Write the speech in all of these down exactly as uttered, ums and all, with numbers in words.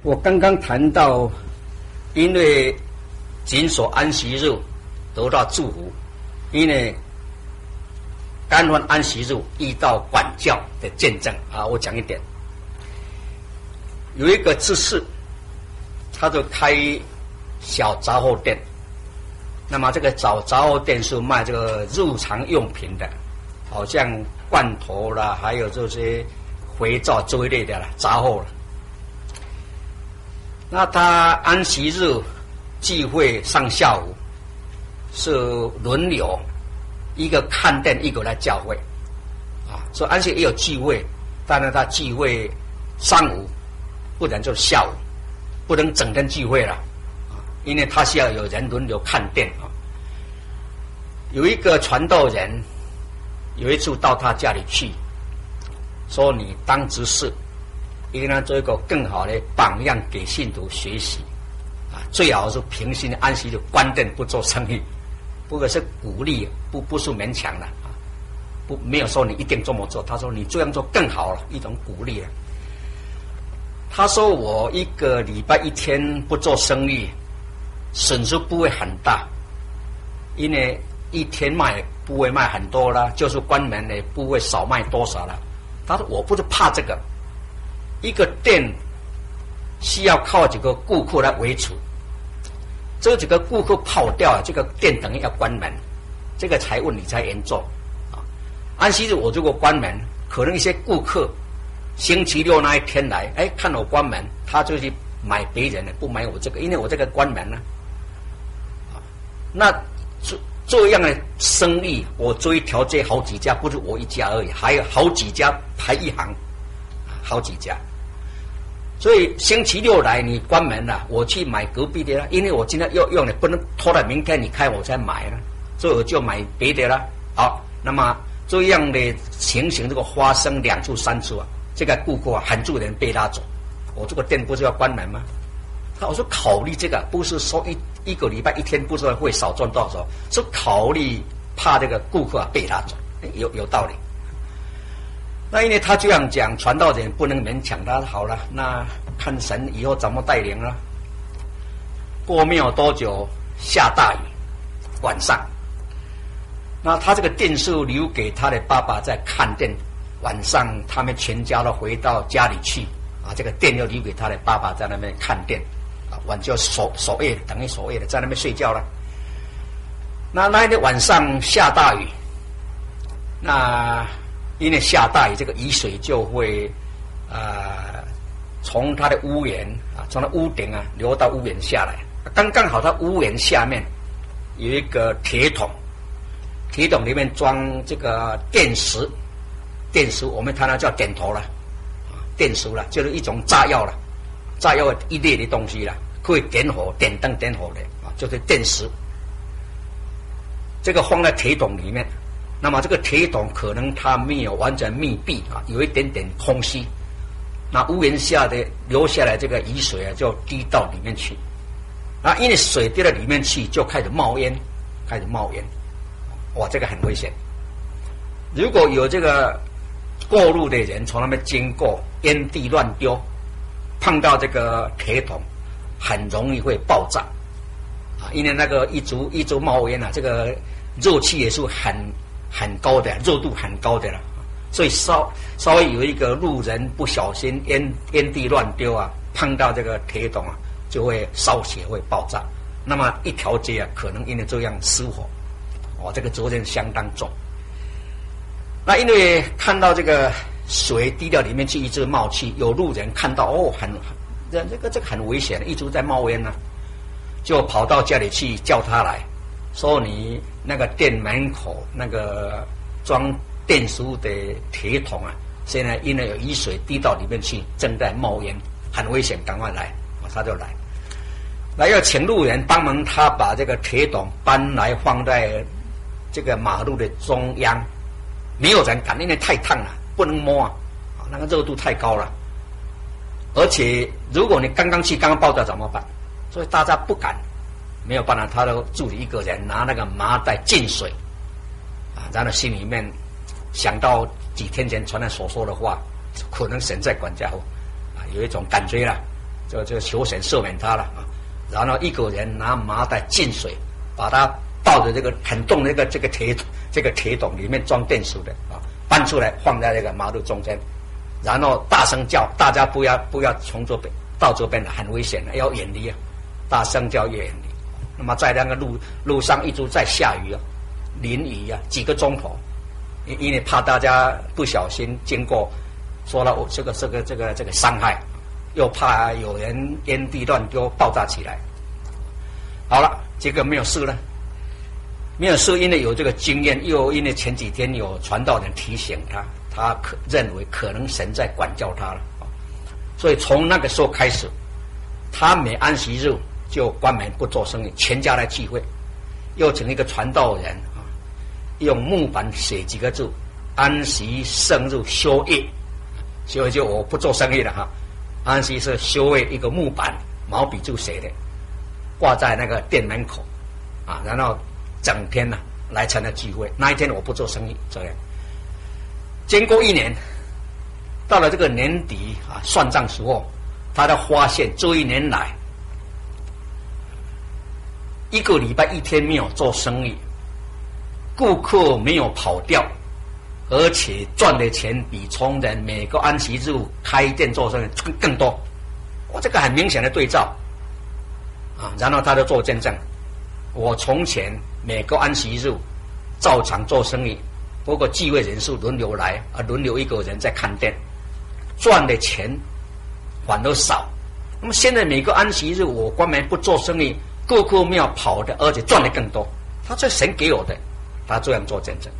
我刚刚谈到，因为谨守安息日得到祝福，因为干犯安息日遇到管教的见证啊。我讲一点，有一个执事，他就开小杂货店，那么这个杂杂货店是卖这个日常用品的，好像罐头啦，还有这些肥皂这一类的啦杂货了。那他安息日聚会上下午是轮流，一个看店，一个来教会啊。所以安息也有聚会，但是他聚会上午，不然就是下午，不能整天聚会了啊，因为他需要有人轮流看店啊。有一个传道人有一次到他家里去，说你当执事，应该做一个更好的榜样给信徒学习啊，最好是平心安息就关店不做生意，不过是鼓励，不不是勉强的啊，不没有说你一定这么做，他说你这样做更好了，一种鼓励了。他说我一个礼拜一天不做生意，损失不会很大，因为一天卖不会卖很多啦，就是关门也不会少卖多少了。他说我不是怕这个，一个店需要靠几个顾客来维持，这几个顾客跑掉，这个店等于要关门，这个才问题才严重啊。安息日我如果关门，可能一些顾客星期六那一天来，哎，看我关门，他就去买别人的，不买我这个，因为我这个关门了啊。那这这样的生意，我追调这好几家，不是我一家而已，还有好几家排一行，好几家。所以星期六来你关门了，我去买隔壁的了，因为我今天要用的，不能拖到明天你开我才买了，所以我就买别的了。好，那么这样的情形这个发生两次三次啊，这个顾客啊很多人被拉走，我这个店不是要关门吗？他我说考虑这个，不是说一一个礼拜一天不知道会少赚多少，是考虑怕这个顾客啊被拉走，有有道理。那因为他这样讲，传道人不能勉强他。好了，那看神以后怎么带领了。过没有多久，下大雨，晚上，那他这个店是留给他的爸爸在看店，晚上他们全家都回到家里去啊，这个店又留给他的爸爸在那边看店啊，晚就守守夜，等于守夜的在那边睡觉了。那那一天晚上下大雨，那因为下大雨，这个雨水就会呃从他的屋檐啊，从他屋顶啊流到屋檐下来。刚刚好，他屋檐下面有一个铁桶，铁桶里面装这个电石，电石我们谈到叫点头了，啊，电石了，就是一种炸药了，炸药一类的东西了，可以点火、点灯、点火的啊，就是电石。这个放在铁桶里面。那么这个铁桶可能它没有完全密闭啊，有一点点空隙。那屋檐下的流下来这个雨水啊，就滴到里面去。啊，因为水滴到里面去，就开始冒烟，开始冒烟。哇，这个很危险。如果有这个过路的人从那边经过，烟蒂乱丢，碰到这个铁桶，很容易会爆炸。啊，因为那个一直一直冒烟啊，这个热气也是很。很高的热度很高的了，所以稍稍微有一个路人不小心烟烟蒂乱丢啊，碰到这个铁桶啊，就会烧起会爆炸。那么一条街啊，可能因为这样失火，哦，这个责任相当重。那因为看到这个水滴到里面去，一直冒气，有路人看到哦，很这这个这个很危险，一直在冒烟呢、啊，就跑到家里去叫他来。说你那个店门口那个装电石的铁桶啊，现在因为有雨水滴到里面去，正在冒烟，很危险，赶快来，他就来，来要请路人帮忙，他把这个铁桶搬来放在这个马路的中央，没有人敢，因为太烫了，不能摸啊，那个热度太高了，而且如果你刚刚去刚刚爆炸怎么办？所以大家不敢。没有办法，他都助理一个人拿那个麻袋浸水，啊，然后心里面想到几天前传来所说的话，可能神在管教，啊，有一种感觉了， 就就求神赦免他了啊。然后一个人拿麻袋进水，把他倒着这个很重的这个这个铁这个铁桶里面装电属的啊，搬出来放在那个马路中间，然后大声叫，大家不要不要从这边到这边来，很危险的，要远离啊！大声叫远离。那么在那个路路上一直在下雨啊，淋雨啊，几个钟头，因因为怕大家不小心经过，说了这个这个这个这个伤害，又怕有人烟蒂乱丢爆炸起来。好了，这个没有事了，没有事，因为有这个经验，又因为前几天有传道人提醒他，他可认为可能神在管教他了，所以从那个时候开始，他每安息日就关门不做生意，全家来聚会，又请一个传道人啊，用木板写几个字：安息圣日休业。所以就我不做生意了哈，安息是休业，一个木板毛笔字写的，挂在那个店门口啊，然后整天呢、啊、来参加聚会。那一天我不做生意，这样。经过一年，到了这个年底啊，算账时候，他才发现这一年来，一个礼拜一天没有做生意，顾客没有跑掉，而且赚的钱比从前每个安息日开店做生意更更多。哇，这个很明显的对照啊！然后他就做见证，我从前每个安息日照常做生意，不过聚会人数轮流来啊，轮流一个人在看店，赚的钱反而少。那么现在每个安息日我关门不做生意，顾客没有跑的，而且赚的更多。他这神给我的，他这样做见证。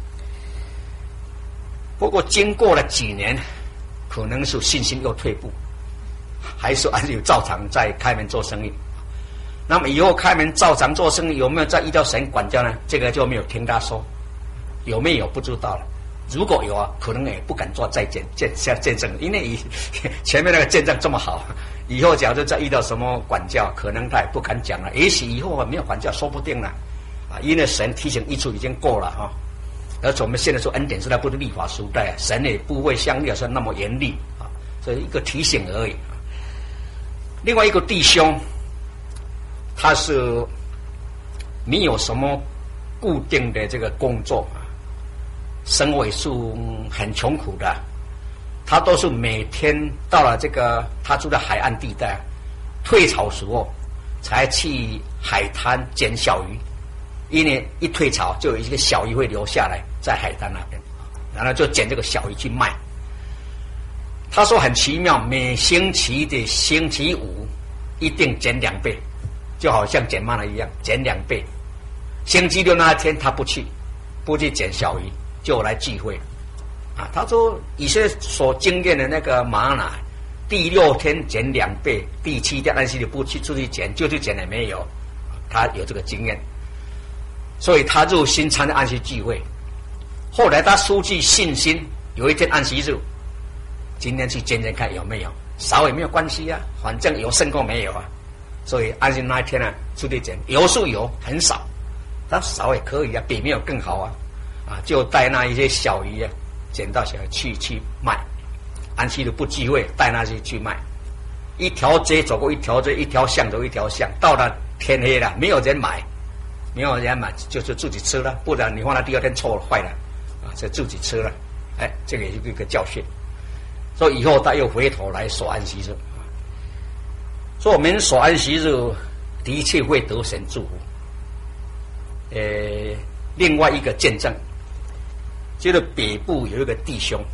不过经过了几年，可能是信心又退步，还是还是有照常在开门做生意。那么以后开门照常做生意，有没有再遇到神管教呢？这个就没有听他说，有没有不知道了。如果有啊，可能也不敢做再见见见见证，因为以前面那个见证这么好，以后假如再遇到什么管教，可能他也不敢讲了。也许以后没有管教，说不定了啊，因为神提醒一次已经够了哈。而且我们现在说恩典时代不是律法时代，神也不会像律法那么严厉啊，这是一个提醒而已。另外一个弟兄，他是没有什么固定的这个工作啊，生活也是很穷苦的，他都是每天到了这个他住在海岸地带，退潮时候才去海滩捡小鱼，因为一退潮就有一个小鱼会留下来在海滩那边，然后就捡这个小鱼去卖。他说很奇妙，每星期的星期五一定捡两倍，就好像捡蚂蚱一样，捡两倍。星期六那一天他不去，不去捡小鱼，就来聚会。啊，他说以前所经验的那个玛瑙，第六天捡两倍，第七天安息日不去出去捡，就去捡也没有。他有这个经验，所以他入心参加安息聚会。后来他失去信心，有一天安息日，今天去捡捡看有没有，少也没有关系啊，反正有胜过没有啊。所以安息那一天呢、啊，出去捡，有是有，很少，但少也可以啊，比没有更好啊。啊，就带那一些小鱼啊，捡到小鱼去去卖。安息日不聚会，带那些去卖。一条街走过一条街，一条巷走一条巷，到了天黑了，没有人买，没有人买，就是自己吃了，不然你放到第二天臭了坏了，啊，就自己吃了。哎，这个也是一个教训。所以以后他又回头来守安息日。所以我们守安息日的确会得神祝福。呃，另外一个见证，就是北部有一个弟兄，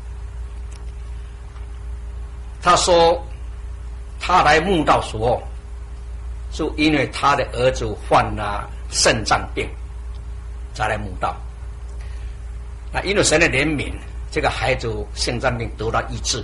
他说他来慕道时候，是因为他的儿子患了肾脏病，才来慕道。那因为神的怜悯，这个孩子肾脏病得到医治，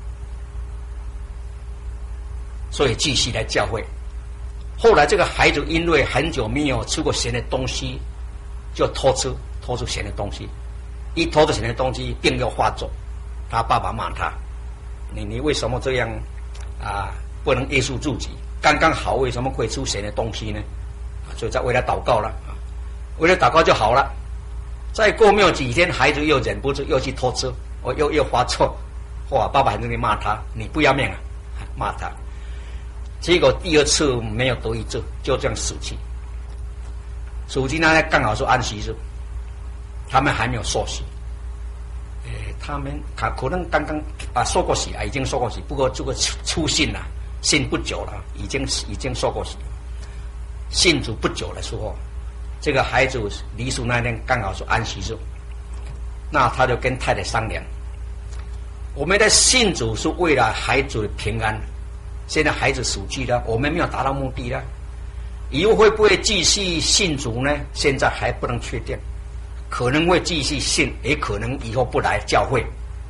所以继续来教会。后来这个孩子因为很久没有吃过咸的东西，就偷吃偷吃咸的东西，一偷吃咸的东西，病又发作。他爸爸骂他：“你你为什么这样啊？不能约束自己？刚刚好，为什么会吃咸的东西呢？”所以在为他祷告了啊，为了祷告就好了。再过没有几天，孩子又忍不住又去偷吃，我又又发作。哇！爸爸很容易骂他：“你不要命啊！”骂他。 结果第二次没有得医治，就这样死去。死去呢，刚好是安息日，他们还没有受洗。诶，他们可可能刚刚啊受过洗啊，已经受过洗，不过这个初初信了，信不久了，已经已经受过洗。信主不久的时候，这个孩子离世那天刚好是安息日，那他就跟太太商量。我们的信主是为了孩子的平安，现在孩子死去了，我们没有达到目的了，以后会不会继续信主呢？现在还不能确定，可能会继续信，也可能以后不来教会。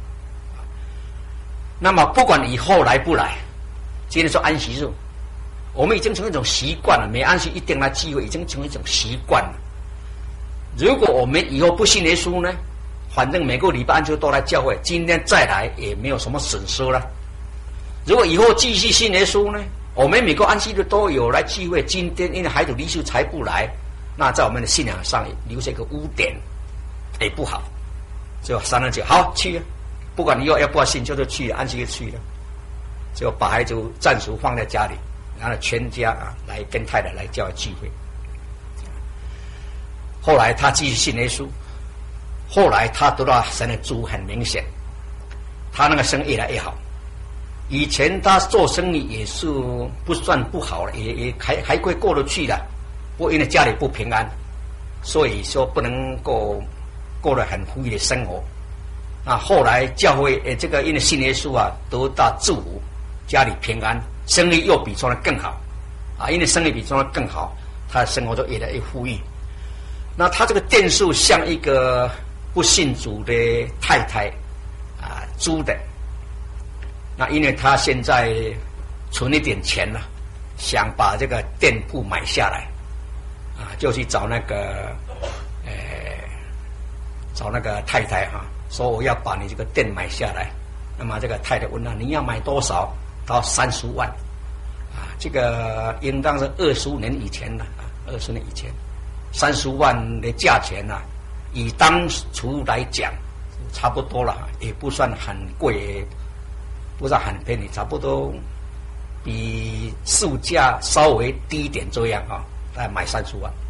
那么不管以后来不来，今天说安息日，我们已经成为一种习惯了，每安息一定来聚会，已经成为一种习惯了。如果我们以后不信耶稣呢？反正每个礼拜安息都来教会，今天再来也没有什么损失了。如果以后继续信耶稣呢，我们每个安息日都有来聚会，今天因为孩子离世才不来，那在我们的信仰上留下一个污点，也不好。就商量就好去了，不管你要要不要信，就是去安息日去了，就把孩子暂时放在家里，然后全家啊来跟太太来教会聚会。后来他继续信耶稣。后来他得到神的祝福很明显，他那个生意越来越好。以前他做生意也是不算不好了，也也还还会过得去的。不过因为家里不平安，所以说不能够过得很富裕的生活。那后来教会诶，这个因为信耶稣啊，得到祝福，家里平安，生意又比从来更好啊。因为生意比从来更好，他的生活就越来越富裕。那他这个店数像一个不信主的太太啊租的，那因为他现在存一点钱了，想把这个店铺买下来，啊，就去找那个，呃，找那个太太哈、啊，说我要把你这个店买下来。那么这个太太问他你要买多少？到三十万，啊，这个应当是二十五年以前了啊，二十年以前，三十万的价钱呢、啊。以当初来讲，差不多了，也不算很贵，不算很便宜，差不多比市价稍微低一点这样啊，大概买三十万。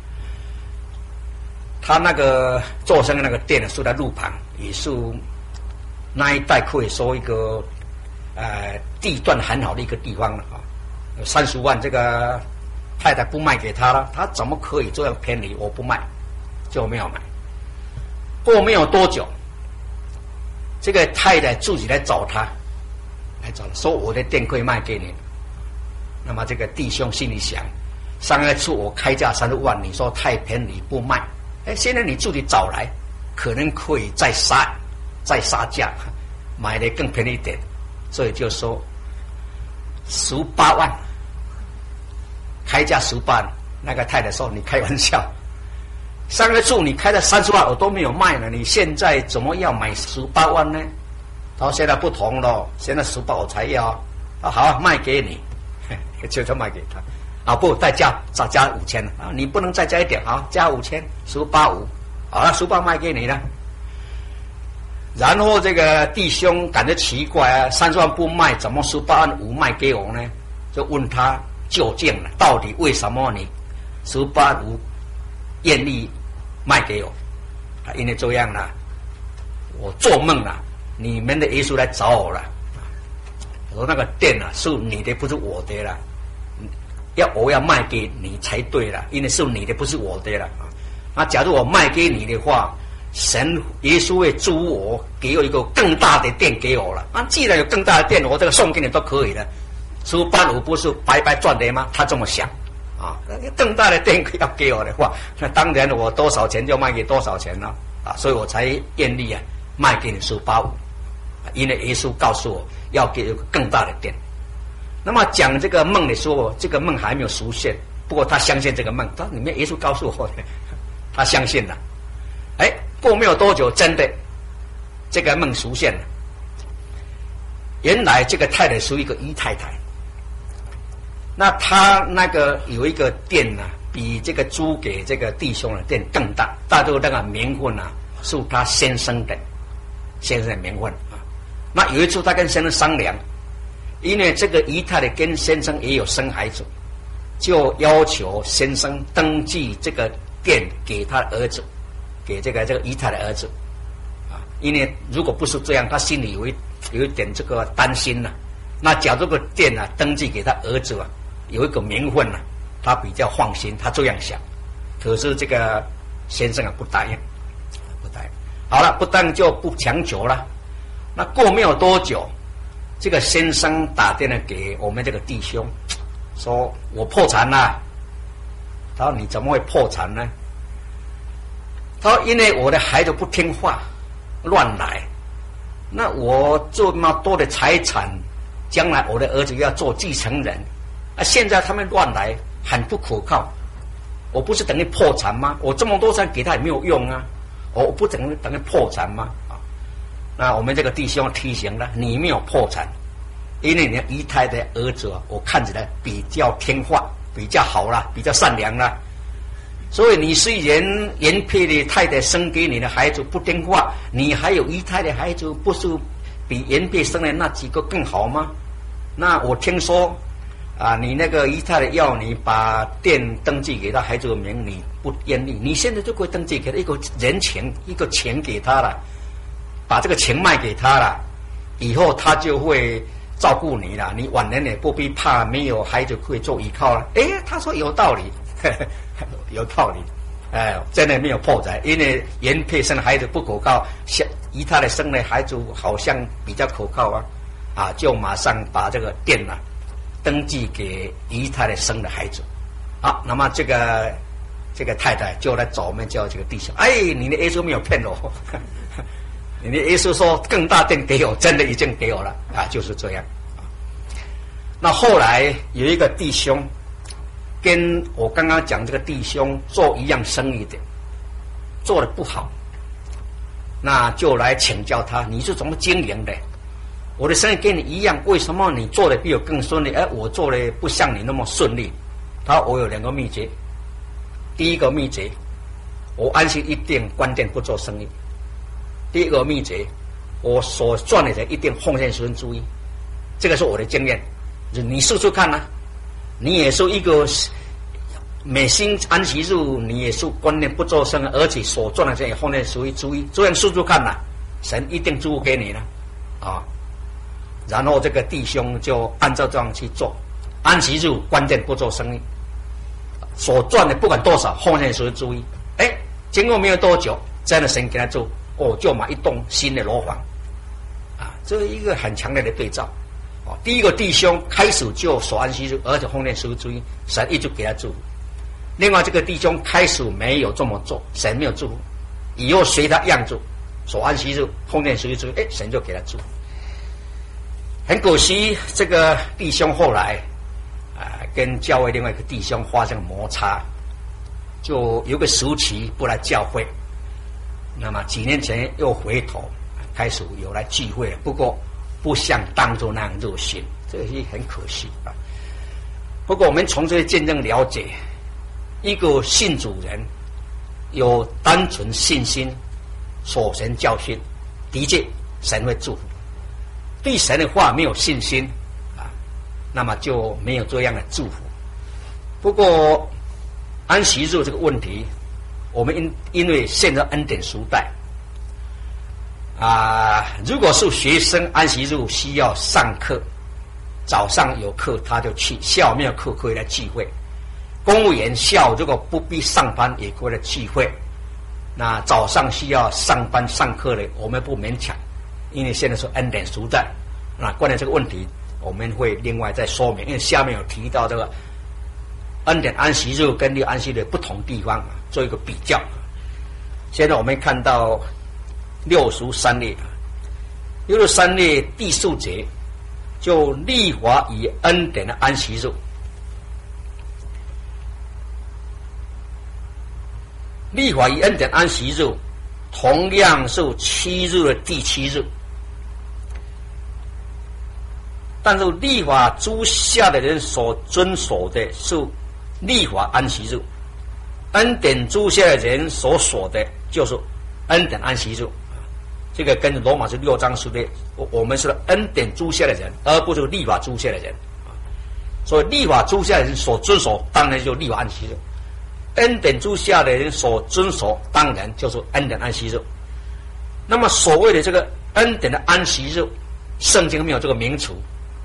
他那个做生意那个店呢，是在路旁，也是那一带可以说一个呃地段很好的一个地方了啊。三十万，这个太太不卖给他了，他怎么可以这样便宜？我不卖，就没有买。过没有多久，这个太太自己来找他，来找他说我的店可以卖给你。那么这个弟兄心里想，上一次我开价三十万，你说太便宜不卖，哎，现在你自己找来，可能可以再杀再杀价，买的更便宜一点，所以就说十八万，开价十八。那个太太说你开玩笑。上个处你开了三十万，我都没有卖呢，你现在怎么要买十八万呢？他说现在不同了，现在十八我才要。啊，好啊，卖给你，就就卖给他。啊，不，再加再加五千啊，你不能再加一点啊，加五千，十八五，好了，十八卖给你了。然后这个弟兄感觉奇怪啊，三十万不卖，怎么十八万五卖给我呢？就问他究竟了，到底为什么你十八五愿意卖给我？啊，因为这样了，我做梦了，你们的耶稣来找我了。我说那个店啊是你的，不是我的了，要我要卖给你才对了，因为是你的，不是我的了啊。那假如我卖给你的话，神耶稣会祝我，给我一个更大的店给我了。啊，既然有更大的店，我这个送给你都可以了。十八五不是白白赚的吗？他这么想。啊，更大的店要给我的话，那当然我多少钱就卖给多少钱了啊，所以我才愿意啊卖给你十八五，因为耶稣告诉我要给一个更大的店。那么讲这个梦的时候，这个梦还没有实现，不过他相信这个梦，他里面耶稣告诉我的，他相信了。哎，过没有多久，真的这个梦实现了。原来这个太太是一个姨太太。那他那个有一个店呢、啊，比这个租给这个弟兄的店更大，大多那个名分啊是他先生的，先生的名分啊。那有一次他跟先生商量， 因为这个姨太太跟先生也有生孩子，就要求先生登记这个店给他的儿子，给这个这个姨太太的儿子啊。因为如果不是这样，他心里有一有一点这个担心呢、啊。那假如这个店啊登记给他儿子啊，有一个名分呢、啊，他比较放心，他这样想。可是这个先生啊不答应，不答应。好了，不答应就不强求了。那过没有多久，这个先生打电话给我们这个弟兄，说我破产了。他说你怎么会破产呢？他说因为我的孩子不听话，乱来，那我这么多的财产，将来我的儿子要做继承人，啊，现在他们乱来，很不可靠，我不是等于破产吗？我这么多钱给他也没有用啊，我不等于等于破产吗？啊，那我们这个弟兄提醒了，你没有破产，因为你的姨太太儿子啊，我看起来比较听话，比较好啦，比较善良啦。所以你虽然原配的太太生给你的孩子不听话，你还有姨太太孩子，不是比原配生的那几个更好吗？那我听说啊，你那个姨太太要你把店登记给他孩子的名，你不愿意，你现在就可以登记给他一个人情，一个钱给他了，把这个钱卖给他了，以后他就会照顾你了，你晚年也不必怕没有孩子可以做依靠了。哎，他说有道理，呵呵有道理，哎，真的没有破财，因为原配生的孩子不可靠，姨太太生的孩子好像比较可靠啊，啊，就马上把这个店啊登记给姨太太生的孩子。好，那么这个这个太太就来找我们叫这个弟兄，哎，你的耶稣没有骗我，你的耶稣说更大店给我，真的已经给我了啊，就是这样。那后来有一个弟兄跟我刚刚讲这个弟兄做一样生意的，做的不好，那就来请教他，你是怎么经营的？我的生意跟你一样，为什么你做的比我更顺利，而我做的不像你那么顺利？他说我有两个秘诀。第一个秘诀，我安心一定关店不做生意。第二个秘诀，我所赚的钱一定奉献十分之一，这个是我的经验，你试试看啊。你也是一个每星安息日，你也是观念不做生意，而且所赚的钱也奉献十分之一，这样试试看呐、啊，神一定祝福给你了啊。然后这个弟兄就按照这样去做，安息日关键不做生意，所赚的不管多少奉献十分之一。哎，经过没有多久，真的神给他做，哦，就买一栋新的楼房，啊，这是一个很强烈的对照。哦，第一个弟兄开始就守安息日，而且奉献十分之一，神一直给他祝福。另外这个弟兄开始没有这么做，神没有祝福，以后随他样子守安息日，奉献十分之一，哎，神就给他祝福。很可惜，这个弟兄后来啊、呃，跟教会另外一个弟兄发生摩擦，就有个时期不来教会。那么几年前又回头开始有来聚会了，不过不像当初那样热心，这是很可惜啊。不过我们从这些见证了解，一个信主人有单纯信心，守神教训，的确神会祝福。对神的话没有信心啊，那么就没有这样的祝福。不过安息日这个问题，我们因因为现在恩典时代啊，如果是学生安息日需要上课，早上有课他就去，下午没有课可以来聚会。公务员下午如果不必上班也可以来聚会。那早上需要上班上课的，我们不勉强，因为现在是恩典时代。那关于这个问题，我们会另外再说明，因为下面有提到这个恩典安息日跟六安息日的不同地方，做一个比较。现在我们看到六十三列，六十三列第四节，就律法与恩典的安息日。律法与恩典安息日同样是七日的第七日，但是律法之下的人所遵守的是律法安息日，恩典之下的人所守的就是恩典安息日。 这个跟罗马书六章说的，我们是恩典诸下的人，而不是立法诸下的人。所以立法诸下的人所遵守，当然就立法安息日；恩典诸下的人所遵守，当然就是恩典安息日。那么所谓的这个恩典的安息日，圣经没有这个名词，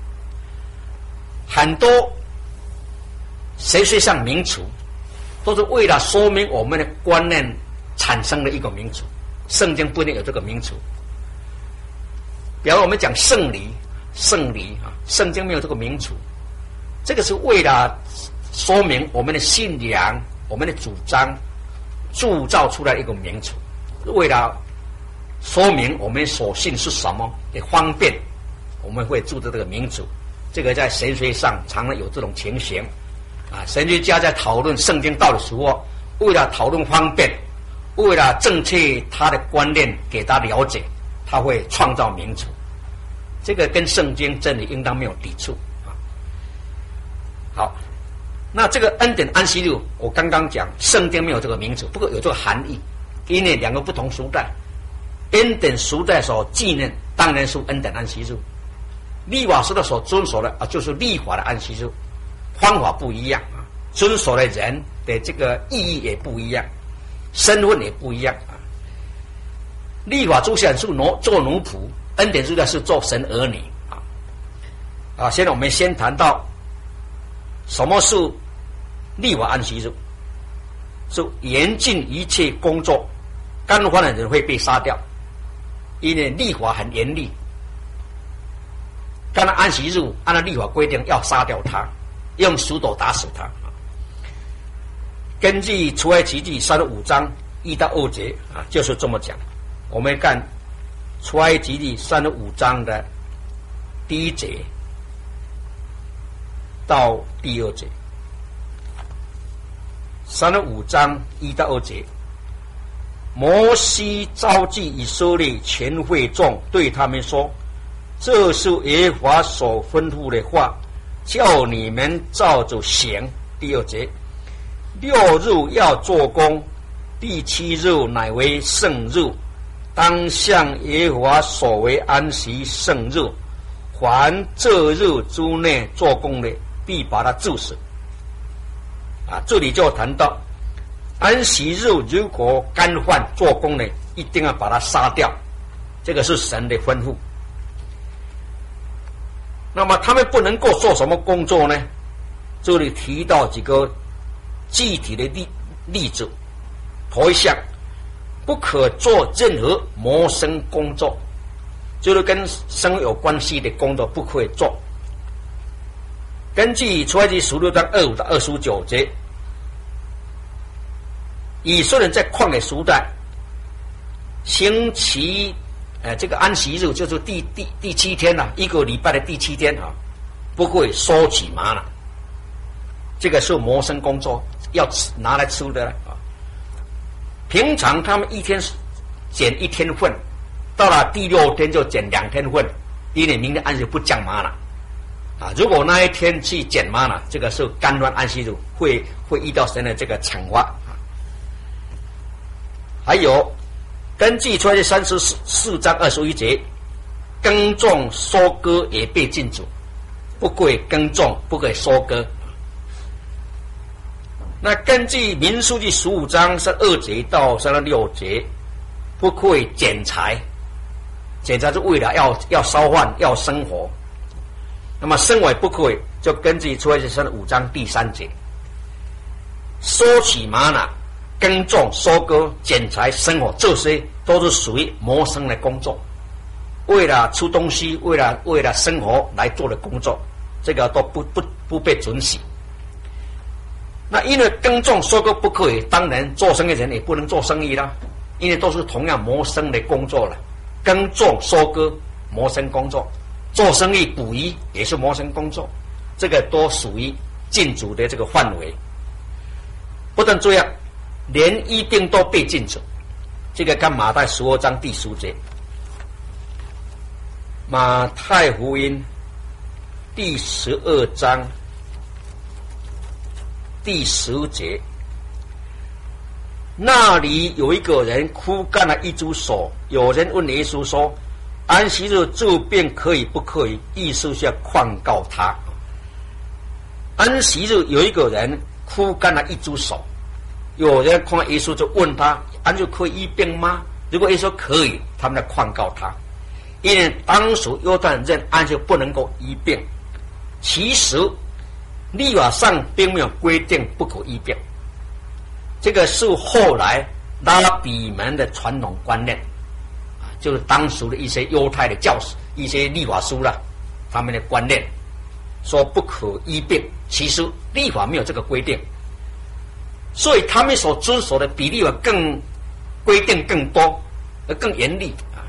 很多神学上名词都是为了说明我们的观念产生的一个名词，圣经不一定有这个名词。比如我们讲圣礼，圣礼啊，圣经没有这个名词，这个是为了说明我们的信仰、我们的主张铸造出来的一个名词，为了说明我们所信是什么，也方便我们会注册这个名词。这个在神学上常常有这种情形啊，神学家在讨论圣经道的时候，为了讨论方便，为了正确他的观念给他了解，他会创造名词。这个跟圣经真理应当没有抵触啊。好，那这个恩典安息日，我刚刚讲圣经没有这个名词，不过有这个含义，因为两个不同时代，恩典时代所纪念当然是恩典安息日，立法时代所遵守的啊就是立法的安息日，方法不一样啊，遵守的人的这个意义也不一样，身份也不一样啊。立法诸下是奴做奴仆，恩典时代是做神儿女啊。啊，现在我们先谈到什么是立法安息日，是严禁一切工作干犯的人会被杀掉，因为立法很严厉，干了安息日按照立法规定要杀掉他，用石头打死他。根据出埃及记三十五章一到二节啊，就是这么讲。我们看出埃及记三十五章的第一节到第二节。三十五章一到二节，摩西召集以色列全会众，对他们说：“这是耶和华所吩咐的话，叫你们照着行。”第二节，六日要做工，第七日乃为圣日，当向耶和华所为安息圣日。凡这日之内做工的，必把他治死。啊，这里就谈到安息日如果干犯做工的，一定要把他杀掉，这个是神的吩咐。那么他们不能够做什么工作呢？这里提到几个具体的例例子。头一项，不可做任何谋生工作，就是跟生有关系的工作不可以做。根据出埃及十六章二五到二十九节，以色列人在旷野时代，星期呃这个安息日就是第第第七天了、啊，一个礼拜的第七天啊，不会收取玛纳，这个是谋生工作，要吃拿来吃的啊。平常他们一天减一天份，到了第六天就减两天份，因为明天安息不降玛纳。啊，如果那一天去减玛纳，这个是干犯安息日，会会遇到神的这个惩罚。还有，根据出来的三十四章二十一节，耕种收割也被禁止，不可以耕种，不可以收割。那根据民数记十五章三二节到三十六节，不可以剪柴，剪柴是为了要要烧饭要生活。那么生活不可以，就根据出埃及三十五章第三节，收取玛纳、耕种、收割、剪裁、生活，这些都是属于谋生的工作，为了出东西，为了为了生活来做的工作，这个都不不不被准许。那因为耕种、收割不可以，当然做生意的人也不能做生意啦，因为都是同样谋生的工作了。耕种、收割，谋生工作。做生意捕鱼也是谋生工作，这个都属于禁止的这个范围。不但这样，连医病都被禁止。这个看马太十二章第十节，马太福音第十二章第十节， 那里有一个人枯干了一只手，有人问耶稣说：“安息日治病可以不可以？”意思是要劝告他。安息日有一个人枯干了一只手，有人看耶稣就问他：“安息可以医病吗？”如果耶稣可以，他们来劝告他，因为当时犹太人认安息不能够医病。其实律法上并没有规定不可医病。这个是后来拉比们的传统观念，就是当时的一些犹太的教士、一些律法书啦，他们的观念说不可医病。其实律法没有这个规定，所以他们所遵守的比律法更规定更多，而更严厉啊。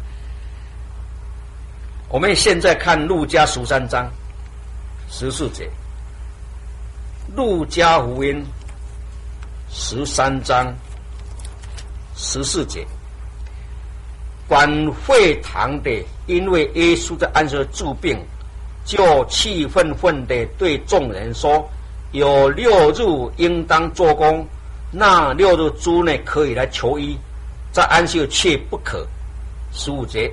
我们现在看路加十三章十四节，路加福音十三章十四节，管会堂的因为耶稣在安息日治病，就气愤愤地对众人说：“有六日应当做工，那六日之内可以来求医，在安息日却不可。”十五节，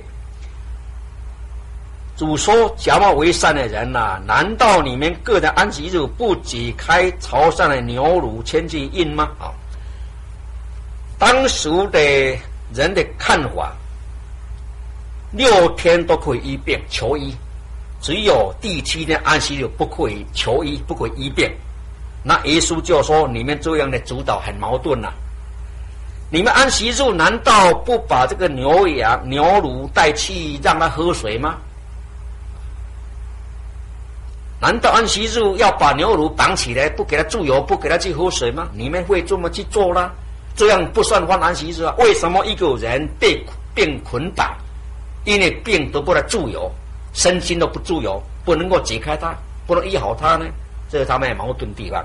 主说：“假冒为善的人啊，难道你们个人安息日不解开朝上的牛乳牵去印吗？”啊，当时的人的看法，六天都可以医病求医，只有第七天安息日不可以求医，不可以医病。那耶稣就说：“你们这样的主导很矛盾啊！你们安息日难道不把这个牛羊牛乳带去让它喝水吗？难道安息日要把牛乳绑起来，不给它注油，不给它去喝水吗？你们会这么去做啦？这样不算犯安息日啊？为什么一个人被病捆绑，因为病得不到注油，身心都不注油，不能够解开它，不能医好它呢？这是他们的矛盾地方。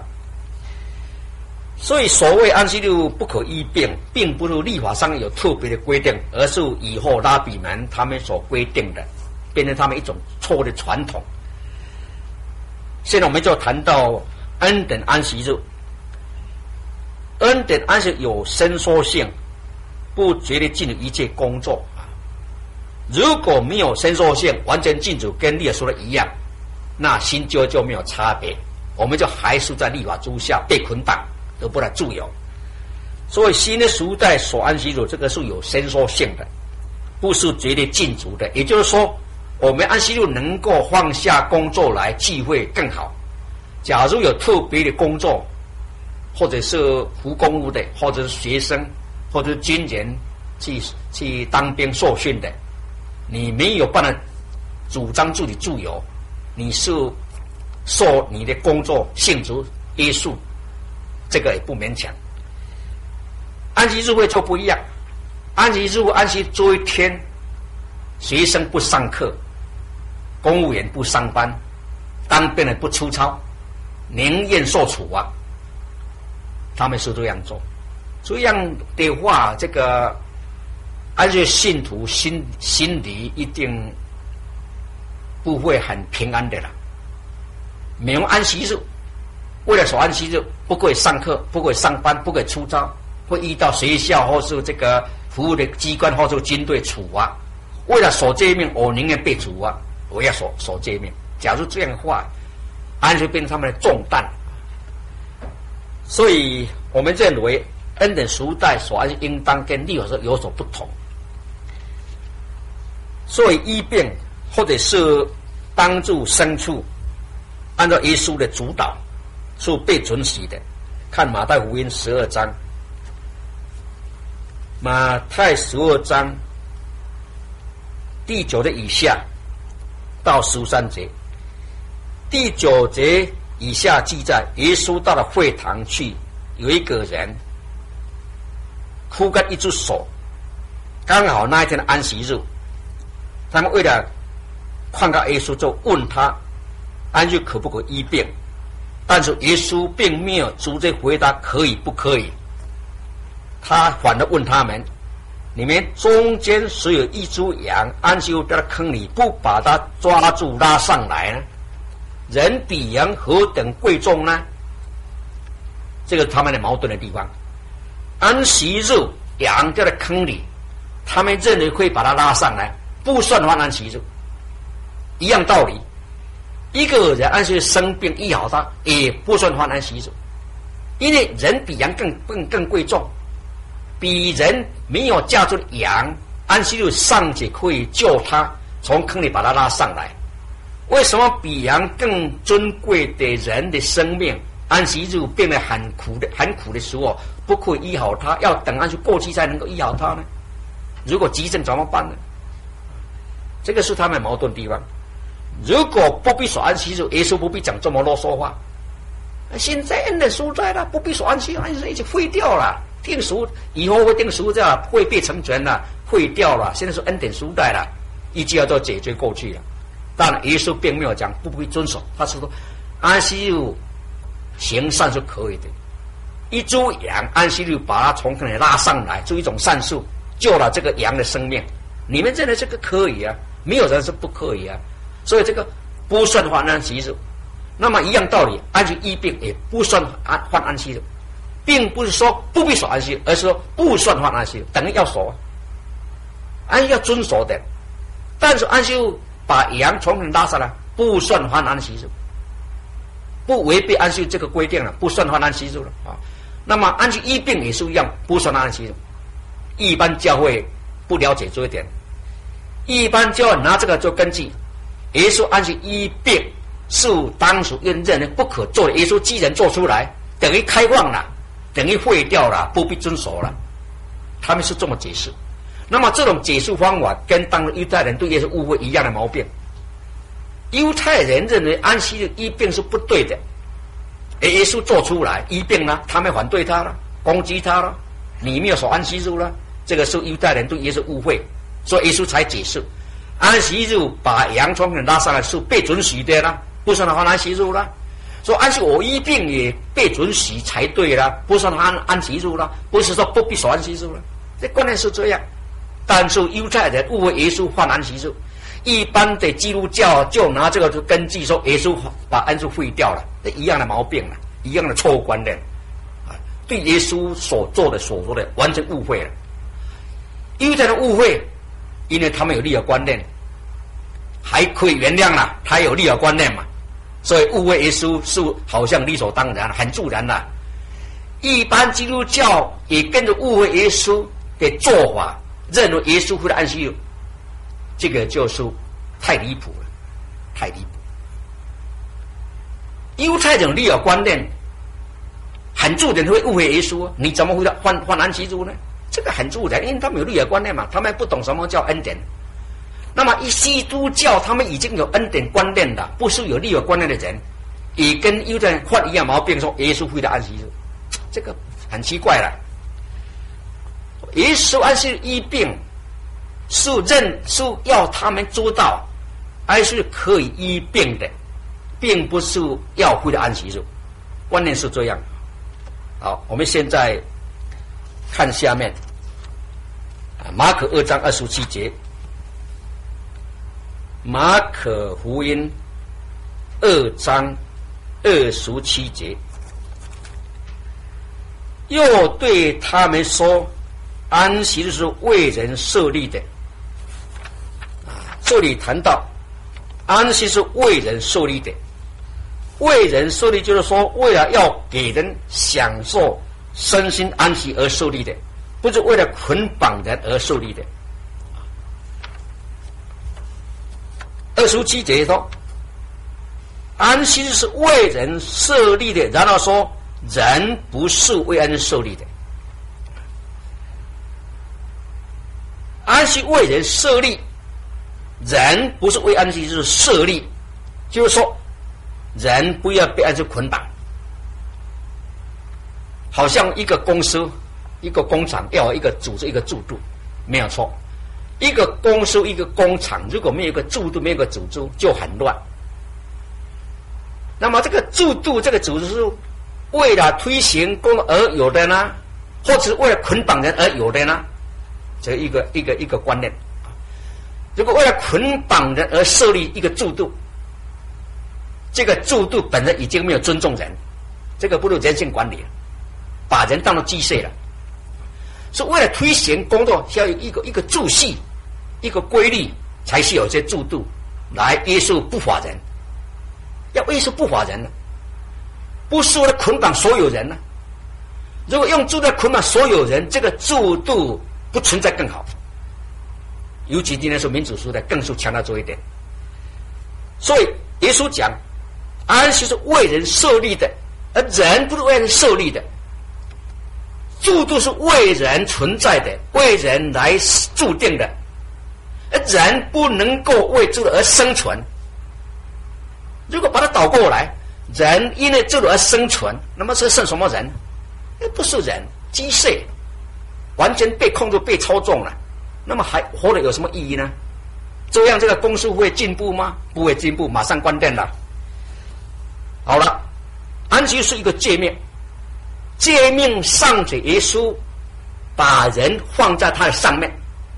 所以所谓安息日不可医病，并不是律法上有特别的规定，而是以后拉比们他们所规定的，变成他们一种错误的传统。现在我们就谈到恩典安息日。恩典安息有伸缩性，不绝对禁止一切工作。如果没有伸缩性，完全禁止跟律法说的一样，那新旧就没有差别，我们就还是在律法之下被捆绑，得不到自由。所以新的时代所安息日这个是有伸缩性的，不是绝对禁足的。也就是说，我们安息日能够放下工作来聚会更好。假如有特别的工作，或者是服公务的，或者是学生，或者是军人去去当兵受训的，你没有办法主张自己自由，你是受你的工作性质约束，这个也不勉强。安息日会就不一样，安息日安息这一天，学生不上课，公务员不上班，当兵的不出操，宁愿受处罚，他们是这样做。这样的话，这个安息信徒心心里一定不会很平安的了。没有安息日，为了守安息日，不可以上课，不可以上班，不可以出操，会遇到学校或是这个服务的机关或是军队处罚。为了守诫命，我宁愿被处罚，我要守守诫命。假如这样的话，安息变成他们的重担。所以我们认为恩典时代所安息应当跟律法上有所不同。所以医病或者是帮助牲畜，按照耶稣的主导是被准许的。看马太福音十二章，马太十二章第九节以下到十三节。第九节以下记载，耶稣到了会堂去，有一个人枯干一只手，刚好那一天的安息日，他们为了劝告耶稣，就问他安息可不可以医病，但是耶稣并没有直接回答可以不可以，他反而问他们：你们中间谁有一只羊安息日掉到坑里，不把它抓住拉上来呢？人比羊何等贵重呢？这个是他们的矛盾的地方。 安息日羊掉在坑里，他们认为可以把它拉上来，不算犯安息日。一样道理，一个人安息日生病医好他，也不算犯安息日，因为人比羊更更更贵重，比人没有嫁出的羊，安息日尚且可以救他从坑里把他拉上来。为什么比羊更尊贵的人的生命，安息日变得很苦的很苦的时候，不可以医好他，要等安息过去才能够医好他呢？如果急症怎么办呢？这个是他们矛盾地方。如果不必守安息日，耶稣不必讲这么啰嗦话。现在恩典赎罪了，不必守安息日，安息日已经废掉了，定赎以后会定赎罪了，会被成全了，废掉了。现在是恩典赎罪了，一切都解决过去了。但耶稣并没有讲不必遵守，他是说安息日行善是可以的，一株羊安息日把它从坑里拉上来，做一种善事，救了这个羊的生命。你们认为这个可以啊？没有人是不可以啊。所以这个不算犯安息日。那么一样道理，安息医病也不算安犯安息日，并不是说不必守安息，而是说不算犯安息日，等于要守，安息要遵守的。但是安息日把羊从坑拉上来，不算犯安息日，不违背安息日这个规定了，不算犯安息日了啊。那么安息医病也是一样，不算安息日。一般教会不了解这一点，一般教会拿这个做根据。耶稣安息医病是当时认认为不可做的，耶稣既然做出来，等于开放了，等于废掉了，不必遵守了。他们是这么解释。那么这种解释方法跟当时犹太人对耶稣误会一样的毛病。犹太人认为安息日医病是不对的，而耶稣做出来医病呢，他们反对他了，攻击他了，你没有守安息日了，这个是犹太人对耶稣误会，所以耶稣才解释安息日把羊从坑拉上来是被准许的啦，不算犯安息日啦。说安息我医病也被准许才对啦，不算安安息日啦，不是说不必守安息日啦。这观念是这样。但是犹太人误会耶稣犯安息日，一般的基督教就拿这个做根据说耶稣把安息日废掉了，这一样的毛病了，一样的错误观念啊，对耶稣所做的所说的完全误会了。犹太人误会，因为他们有利的观念，还可以原谅了，他有利的观念嘛，所以误会耶稣是好像理所当然，很自然的。一般基督教也跟着误会耶稣的做法，认为耶稣会的安息日，这个就是太离谱了，太离谱。犹太人利的观念很自然会误会耶稣，你怎么会犯犯安息日呢？这个很自然，因为他们有律法观念嘛，他们不懂什么叫恩典。那么，一基督教他们已经有恩典观念的，不是有律法观念的人，也跟犹太人犯一样毛病，说耶稣会的安息日，这个很奇怪了。耶稣安息日医病，是认是要他们知道，安息日可以医病的，并不是要会的安息日，观念是这样。好，我们现在看下面，马可二章二十七节，马可福音二章二十七节，又对他们说，安息日是为人设立的。啊，这里谈到安息是为人设立的，为人设立就是说，为了要给人享受身心安息而设立的，不是为了捆绑人而设立的。二十七节说，安息日是为人设立的，然后说人不是为安息设立的。安息为人设立，人不是为安息日设立，就是说人不要被安息捆绑。好像一个公司、一个工厂要有一个组织、一个制度，没有错。一个公司、一个工厂，如果没有一个制度、没有一个组织，就很乱。那么这个制度、这个组织是为了推行工作而有的呢，或者是为了捆绑人而有的呢？这一个一个一个观念。如果为了捆绑人而设立一个制度，这个制度本身已经没有尊重人，这个不是人性管理了，把人当作机械了。 是为了推行工作，需要有一个一个秩序、一个规律，才是有些制度来约束不法人。要约束不法人呢，不是为了捆绑所有人呢。如果用制度来捆绑所有人，这个制度不存在更好。尤其今天说民主时代，更是强调这一点。所以耶稣讲，安息是为人设立的，而人不是为人设立的。制度是为人存在的，为人来注定的，而人不能够为制度而生存。如果把它倒过来，人因为制度而生存，那么是剩什么人？不是人，机械，完全被控制、被操纵了。那么还活得有什么意义呢？这样这个公司会进步吗？不会进步，马上关店了。好了，安息是一个诫命。诫命上者耶稣把人放在他的上面，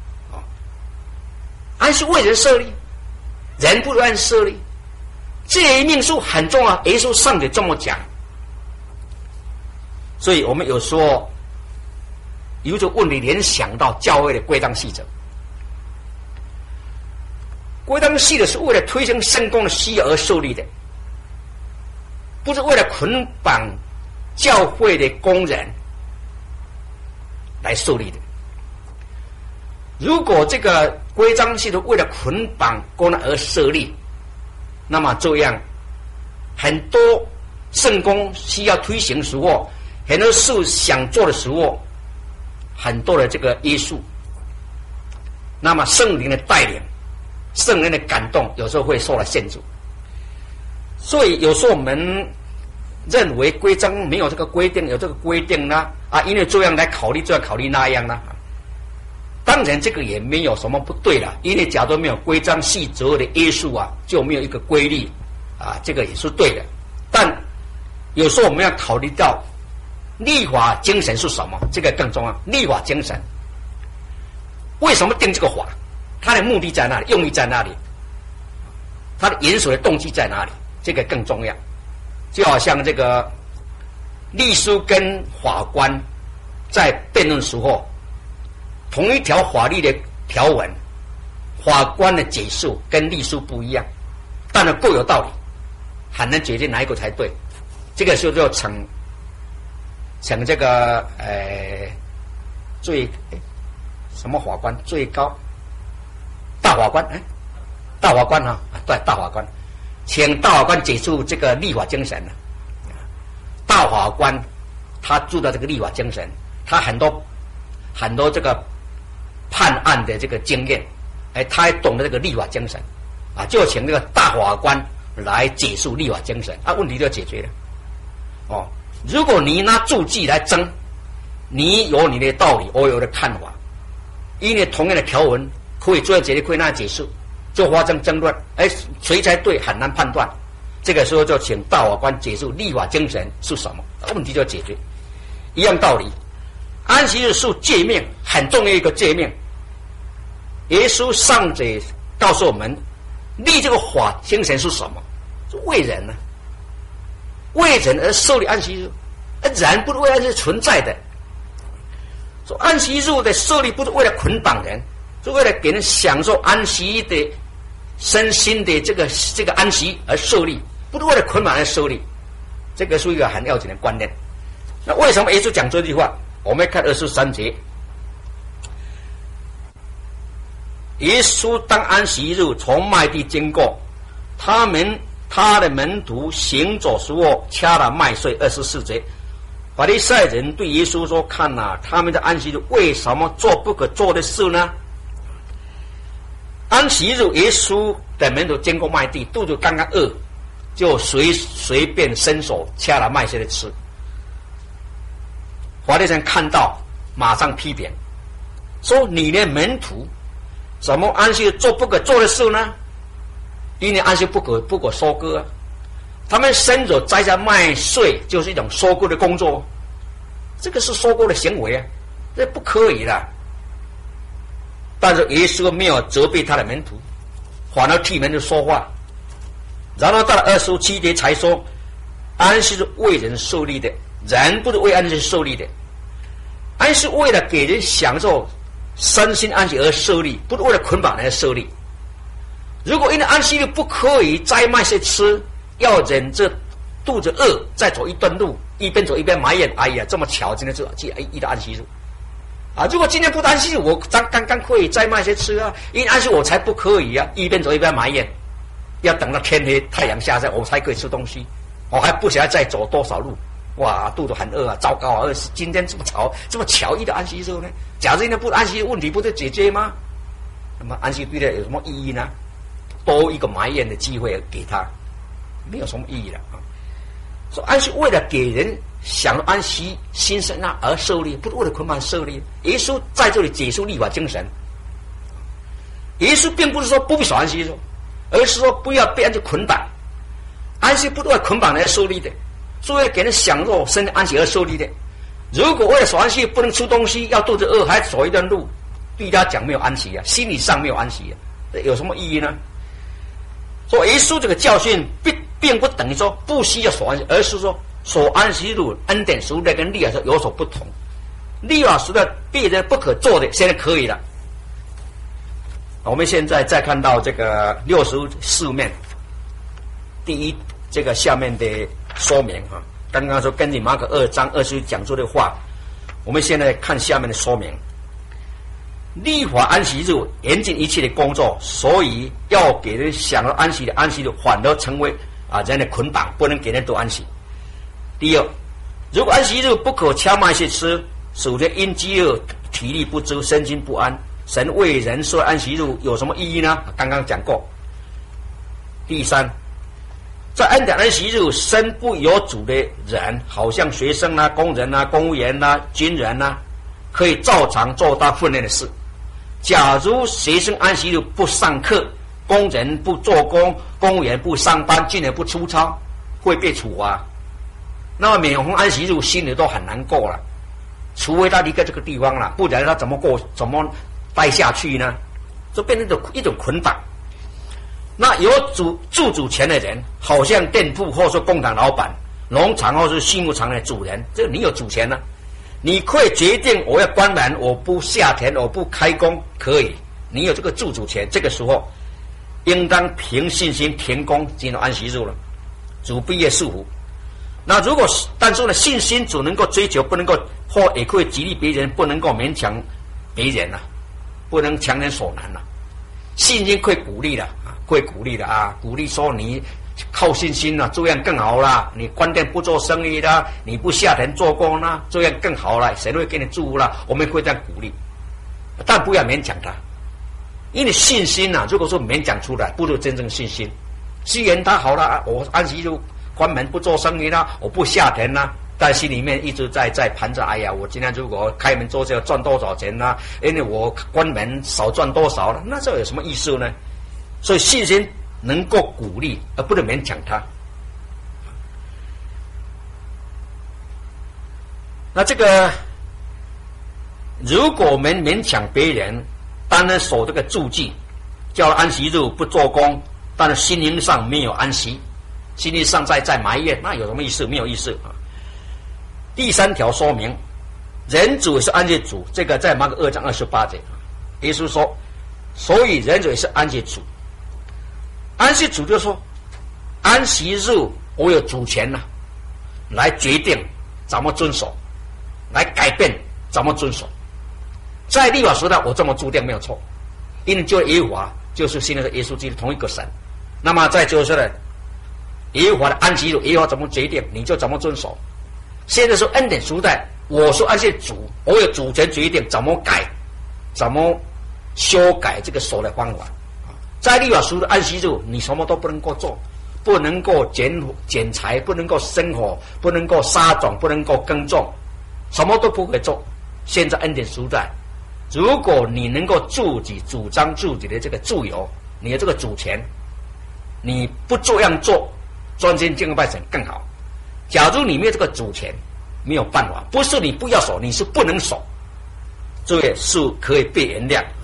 安息为人设立，人不按设立。诫命书很重要，耶稣上者这么讲。所以我们有时候有这问题联想到教会的规章细则。规章细则是为了推行圣工的需要而设立的，不是为了捆绑教会的工人来设立的。如果这个规章是为了捆绑工人而设立，那么这样很多圣工需要推行的时候，很多事想做的时候，很多的这个约束，那么圣灵的带领、圣灵的感动，有时候会受到限制。所以有时候我们认为规章没有这个规定，有这个规定呢，啊，因为这样来考虑，这样考虑那样呢。当然这个也没有什么不对了，因为假如没有规章细则的约束啊，就没有一个规律啊，这个也是对的。但有时候我们要考虑到立法精神是什么，这个更重要。立法精神为什么定这个法？它的目的在哪里？用意在哪里？它的严守的动机在哪里？这个更重要。就好像这个律师跟法官在辩论时候，同一条法律的条文，法官的解释跟律师不一样，当然各有道理，很难决定哪一个才对。这个时候就请请这个呃最什么法官最高大法官哎大法官啊对大法官。请大法官解释这个立法精神。大法官他知道这个立法精神，他很多很多这个判案的这个经验，哎，他还懂得这个立法精神啊，就请这个大法官来解释立法精神啊，问题就解决了。哦，如果你拿注记来争，你有你的道理，我有的看法，因为同样的条文可以这样解释，可以那样解释。就发生争论，哎，谁才对很难判断。这个时候就请大法官解释立法精神是什么，问题就解决。一样道理，安息日是诫命，很重要一个诫命。耶稣上者告诉我们，立这个法精神是什么？是为人呢、啊，为人而设立安息日，而人不是为安息日存在的。说安息日的设立不是为了捆绑人，是为了给人享受安息的身心的这个这个安息而设立，不是为了捆绑而设立。这个是一个很要紧的观念。那为什么耶稣讲这句话？我们看二十三节，耶稣当安息日从麦地经过，他们他的门徒行走时候掐了麦穗。二十四节，法利赛人对耶稣说：“看哪、啊，他们的安息日为什么做不可做的事呢？”安息日，耶稣的门徒经过麦地，肚子刚刚饿，就随随便伸手掐了麦穗的吃。法利赛人看到，马上批评，说：“你的门徒怎么安息日做不可做的事呢？因为安息不可不可收割、啊，他们伸手摘下麦穗，就是一种收割的工作，这个是收割的行为啊，这不可以的。”但是耶稣没有责备他的门徒，反而替门徒说话。然后到了二十七节才说，安息是为人设立的，人不是为安息设立的。 安息为了给人享受身心安息而设立，不是为了捆绑而设立。如果因为安息日不可以摘麦些吃，要忍着肚子饿再走一段路，一边走一边埋怨，哎呀，这么巧，今天就一的安息日啊！如果今天不安息日，我刚刚刚可以摘麦些吃啊，因为安息我才不可以啊，一边走一边埋怨，要等到天黑太阳下山我才可以吃东西，我还不晓得再走多少路，哇，肚子很饿啊，糟糕啊！饿死，今天这么巧，这么巧一的安息日呢？假如今天不安息日，问题不就解决吗？那么安息对他有什么意义呢？多一个埋怨的机会给他，没有什么意义了啊！说安息为了给人享安息心生啊而设立，不是为了捆绑设立。耶稣在这里解释律法精神。耶稣并不是说不必守安息日，而是说不要被安息捆绑。安息不是为了捆绑来设立的，是为了给人享受生安息而设立的。如果为了守安息不能吃东西，要肚子饿还走一段路，对他讲没有安息啊，心理上没有安息啊，这有什么意义呢？说耶稣这个教训并并不等于说不需要守安息，而是说守安息日恩典时代跟律法时代有所不同。律法时代别人不可做的，现在可以了。我们现在再看到这个六十四面第一这个下面的说明啊，刚刚说根据马可二章二十讲出的话，我们现在看下面的说明。律法安息日严禁一切的工作，所以要给人享了安息的安息日，反而成为啊人的捆绑，不能给人都安息。第二，如果安息日不可掐麦些吃，首先因饥饿体力不支，身心不安，神为人设安息日有什么意义呢？刚刚讲过。第三，在恩典安息日身不由主的人，好像学生啊、工人啊、公务员啊、军人啊，可以照常做他训练的事。假如学生安息日不上课，工人不做工，公务员不上班，军人不出操，会被处罚。那么免红安息日心里都很难过了，除非他离开这个地方了，不然他怎么过，怎么待下去呢？就变成一种一种捆绑。那有主住主权的人，好像店铺或是工厂老板、农场或是畜牧场的主人，这你有主权呢、啊？你可以决定我要关门，我不下田，我不开工，可以，你有这个自主权。这个时候应当凭信心停工，进入安息日了，主必业束缚。那如果但是呢，信心只能够追求，不能够或也可以激励别人，不能够勉强别人啊，不能强人所难啊。信心可以鼓励的啊，可以鼓励的啊，鼓励说你靠信心了、啊，这样更好啦。你关店不做生意啦，你不下田做工啦，这样更好了，谁会给你祝福啦？我们会这样鼓励，但不要勉强他，因为信心啊，如果说勉强出来，不如真正信心。虽然他好了，我安息日关门不做生意啦，我不下田啦，但心里面一直在在盘着，哎呀，我今天如果开门做这赚多少钱啦？因为我关门少赚多少了，那这有什么意思呢？所以信心能够鼓励，而不能勉强他。那这个，如果我们勉强别人，当然守这个注记，叫安息日不做工，但是心灵上没有安息，心灵上在在埋怨，那有什么意思？没有意思啊。第三条说明，人主是安息主，这个在马可二章二十八节，耶稣说，所以人主也是安息主。安息主就说，安息日我有主权呐、啊，来决定怎么遵守，来改变怎么遵守。在律法时代，我这么注定没有错，因为就耶和华就是现在的耶稣基督同一个神。那么在就是呢，耶和华的安息日，耶和华怎么决定，你就怎么遵守。现在是恩典时代，我是安息主，我有主权决定怎么改，怎么修改这个守的方法。在律法时的安息日，你什么都不能够做，不能够剪剪柴，不能够生火，不能够撒种，不能够耕种，什么都不可以做。现在恩典时代，如果你能够自己主张自己的这个自由，你的这个主权，你不这样做，专心敬拜神更好。假如你没有这个主权，没有办法，不是你不要守，你是不能守，这也是可以被原谅。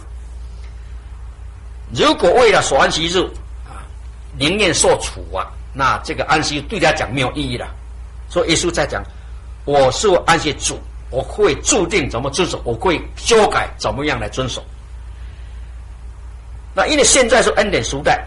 如果为了守安息日啊，宁愿受处啊，那这个安息对他讲没有意义了。所以耶稣在讲，我是安息主， 我会注定怎么遵守，我会修改怎么样来遵守。那因为现在是恩典时代，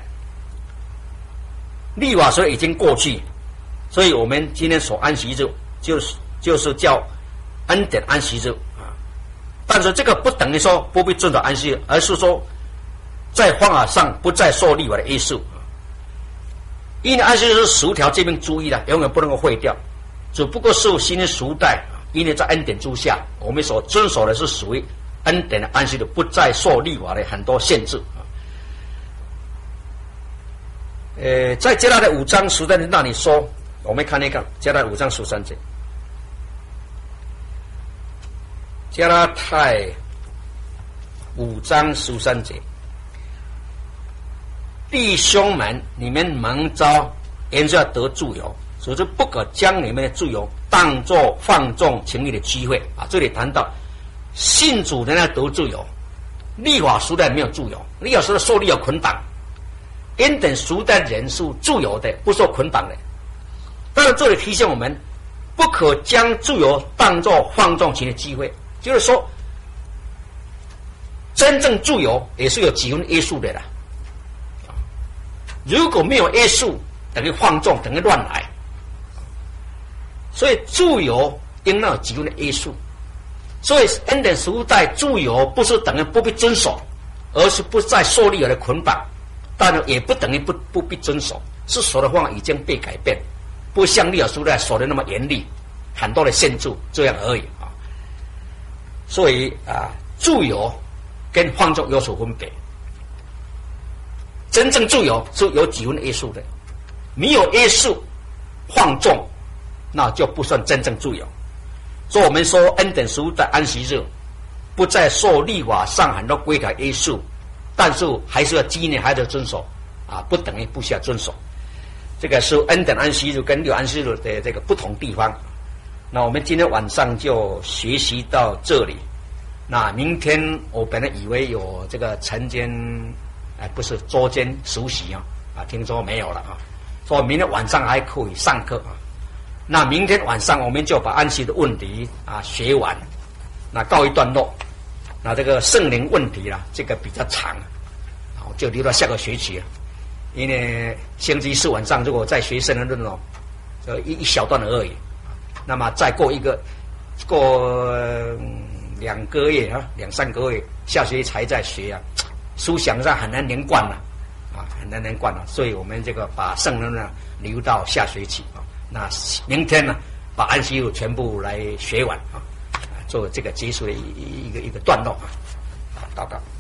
律法所已经过去，所以我们今天守安息日就是就是叫恩典安息日啊。但是这个不等于说不必遵守安息日，而是说在方法上不再受律法的约束。因为安息日是十条诫命注意的，永远不能够废掉。只不过是新的时代，因为在恩典之下，我们所遵守的是属于恩典的安息日，不再受律法的很多限制。呃，在加拉太五章十三节那里说，我们看一看加拉太五章十三节。加拉太五章十三节。弟兄们，你们蒙召，原是要得自由，所以不可将你们的自由当作放纵情欲的机会啊！这里谈到信主人要得自由，律法时代没有自由，律法时代受律法捆绑，恩典时代人是自由的，不受捆绑的。但是这里提醒我们，不可将自由当作放纵情的机会，就是说，真正自由也是有几分约束的啦。如果没有约束，等于放纵，等于乱来。所以自由应当有几分的约束。所以恩典时代自由不是等于不必遵守，而是不再受律法的捆绑，但也不等于不不必遵守，是守的方法已经被改变，不像律法时代守的那么严厉，很多的限制这样而已啊。所以啊，自由跟放纵有所分别。真正自由是有几分约束的，没有约束放纵，那就不算真正自由。所以我们说恩典时代安息日不再受律法上很多规条约束，但是还是要纪念，还是要遵守啊，不等于不需要遵守。这个是恩典安息日跟六安息日的这个不同地方。那我们今天晚上就学习到这里。那明天我本来以为有这个晨间。哎，不是周间熟悉啊，啊，听说没有了啊，所以明天晚上还可以上课啊。那明天晚上我们就把安息的问题啊学完，那告一段落。那这个圣灵问题啦，这个比较长，好，就留到下个学期了。因为星期四晚上如果再学圣灵论哦，就一一小段而已。那么再过一个过两个月啊，两三个月，下学期才再学啊。思想上很难连贯了，啊，很难连贯了，所以我们这个把圣灵呢留到下学期啊。那明天呢，把安息日全部来学完啊，做这个结束的一一个一个段落啊。祷告。